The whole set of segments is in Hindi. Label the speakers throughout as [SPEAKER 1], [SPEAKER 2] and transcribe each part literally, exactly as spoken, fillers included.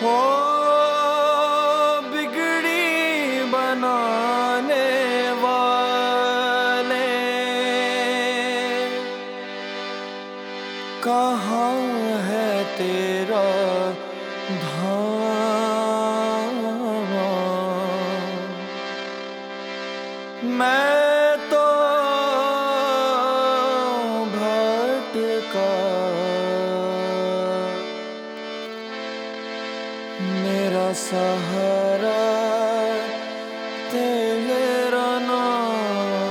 [SPEAKER 1] हो बिगड़ी बनाने वाले, कहाँ है तेरा धाम? मैं तो भटका, मेरा सहारा तेरा नाम।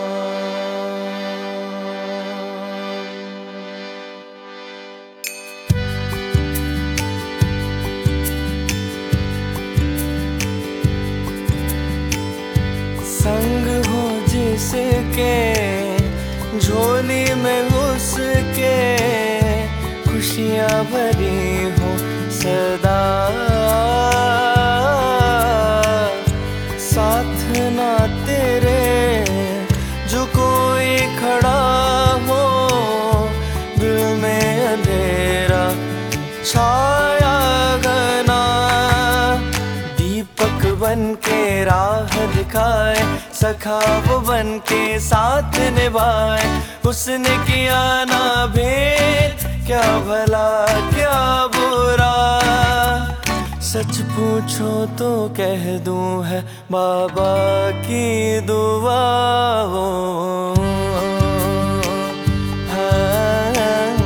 [SPEAKER 1] संग हो जिसके, झोली में उसके, खुशियाँ भरी हो सदा, साथ ना तेरे जो कोई खड़ा हो, दिल में अंधेरा छाया घना, दीपक बन के राह दिखाए, सखा वो बन के साथ निभाए, उसने किया ना भेद, क्या भला क्या बुरा, सच पूछो तो कह दूं है बाबा की दुआ हो। हाँ,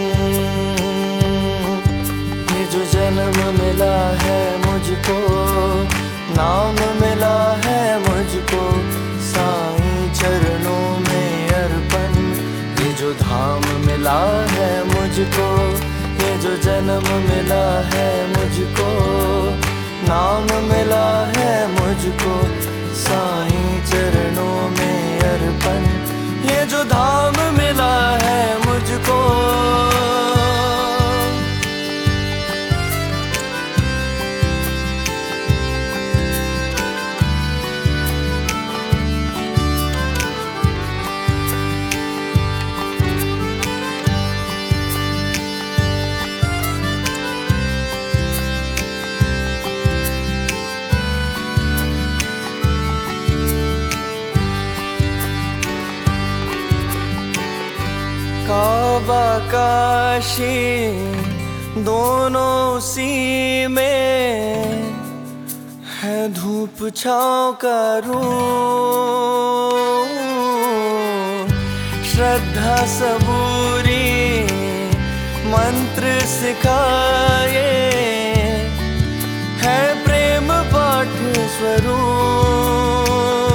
[SPEAKER 1] ये जो जन्म मिला है मुझको, नाम मिला है मुझको, साईं चरणों में अर्पण, ये जो धाम मिला है मुझको, ये जो जन्म मिला है मुझको, नाम मिला है मुझको, साईं चरणों में अर्पण, ये जो धाम मिला है मुझको। काबा काशी दोनों उसी में है, धूप छाँव का रूप, श्रद्धा सबूरी मंत्र सिखाए, है प्रेम पाठ स्वरूप,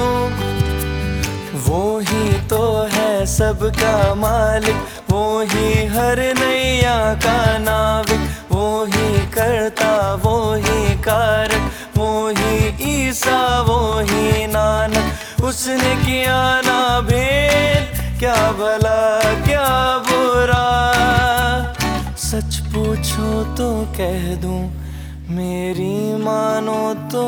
[SPEAKER 1] वो ही तो है सबका मालिक, वो ही हर नैया का नाविक, वो ही करता वो ही कारक, वो ही ईसा वो ही नानक, उसने किया ना भेद, क्या भला क्या बुरा, सच पूछो तो कह दूं, मेरी मानो तो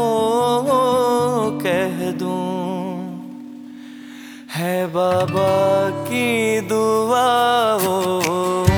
[SPEAKER 1] कह दूं, है बाबा की दुआ हो।